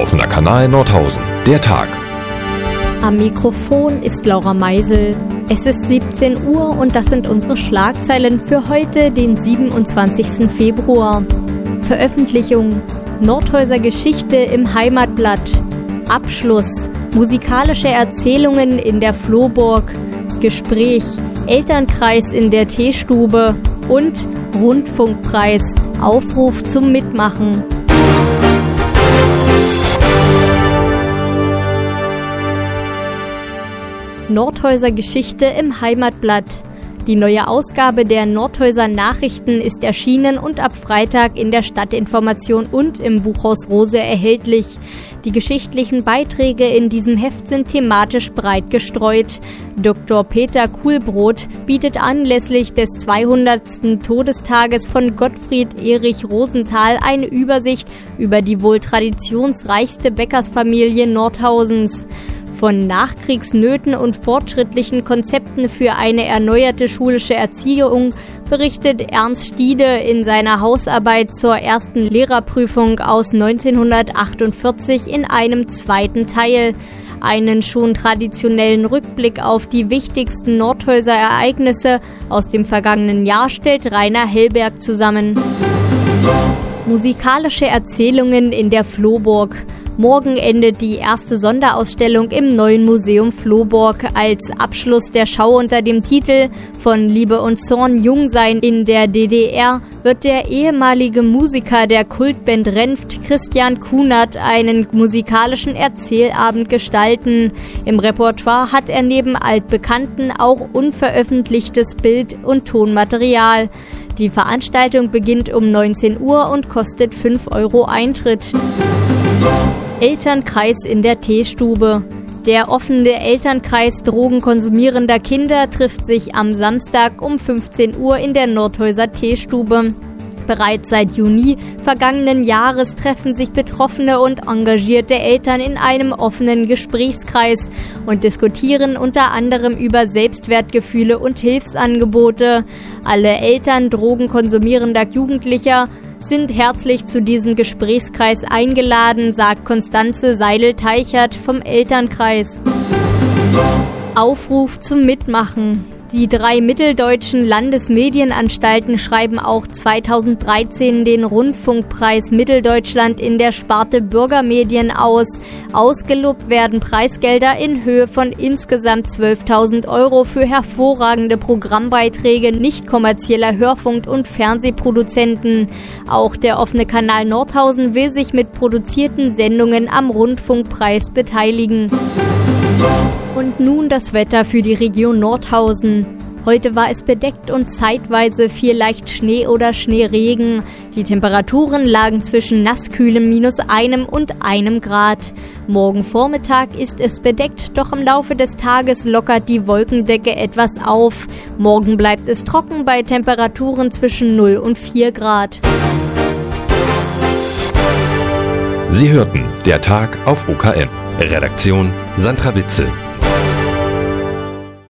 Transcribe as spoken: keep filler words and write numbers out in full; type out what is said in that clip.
Offener Kanal Nordhausen. Der Tag. Am Mikrofon ist Laura Meisel. Es ist siebzehn Uhr und das sind unsere Schlagzeilen für heute, den siebenundzwanzigsten Februar. Veröffentlichung: Nordhäuser Geschichte im Heimatblatt. Abschluss: musikalische Erzählungen in der Flohburg. Gespräch: Elternkreis in der Teestube. Und Rundfunkpreis: Aufruf zum Mitmachen. Nordhäuser Geschichte im Heimatblatt. Die neue Ausgabe der Nordhäuser Nachrichten ist erschienen und ab Freitag in der Stadtinformation und im Buchhaus Rose erhältlich. Die geschichtlichen Beiträge in diesem Heft sind thematisch breit gestreut. Doktor Peter Kuhlbrot bietet anlässlich des zweihundertsten Todestages von Gottfried Erich Rosenthal eine Übersicht über die wohl traditionsreichste Bäckersfamilie Nordhausens. Von Nachkriegsnöten und fortschrittlichen Konzepten für eine erneuerte schulische Erziehung berichtet Ernst Stiede in seiner Hausarbeit zur ersten Lehrerprüfung aus neunzehnhundertachtundvierzig in einem zweiten Teil. Einen schon traditionellen Rückblick auf die wichtigsten Nordhäuser Ereignisse aus dem vergangenen Jahr stellt Rainer Hellberg zusammen. Musikalische Erzählungen in der Flohburg. Morgen endet die erste Sonderausstellung im neuen Museum Flohburg. Als Abschluss der Schau unter dem Titel »Von Liebe und Zorn Jungsein in der D D R« wird der ehemalige Musiker der Kultband Renft, Christian Kunert, einen musikalischen Erzählabend gestalten. Im Repertoire hat er neben Altbekannten auch unveröffentlichtes Bild- und Tonmaterial. Die Veranstaltung beginnt um neunzehn Uhr und kostet fünf Euro Eintritt. Elternkreis in der Teestube. Der offene Elternkreis drogenkonsumierender Kinder trifft sich am Samstag um fünfzehn Uhr in der Nordhäuser Teestube. Bereits seit Juni vergangenen Jahres treffen sich betroffene und engagierte Eltern in einem offenen Gesprächskreis und diskutieren unter anderem über Selbstwertgefühle und Hilfsangebote. Alle Eltern drogenkonsumierender Jugendlicher sind herzlich zu diesem Gesprächskreis eingeladen, sagt Konstanze Seidel-Teichert vom Elternkreis. Aufruf zum Mitmachen. Die drei mitteldeutschen Landesmedienanstalten schreiben auch zweitausenddreizehn den Rundfunkpreis Mitteldeutschland in der Sparte Bürgermedien aus. Ausgelobt werden Preisgelder in Höhe von insgesamt zwölftausend Euro für hervorragende Programmbeiträge nicht kommerzieller Hörfunk- und Fernsehproduzenten. Auch der offene Kanal Nordhausen will sich mit produzierten Sendungen am Rundfunkpreis beteiligen. Und nun das Wetter für die Region Nordhausen. Heute war es bedeckt und zeitweise fiel leicht Schnee oder Schneeregen. Die Temperaturen lagen zwischen nasskühlem minus einem und einem Grad. Morgen Vormittag ist es bedeckt, doch im Laufe des Tages lockert die Wolkendecke etwas auf. Morgen bleibt es trocken bei Temperaturen zwischen null und vier Grad. Sie hörten Der Tag auf O K M. Redaktion Sandra Witzel.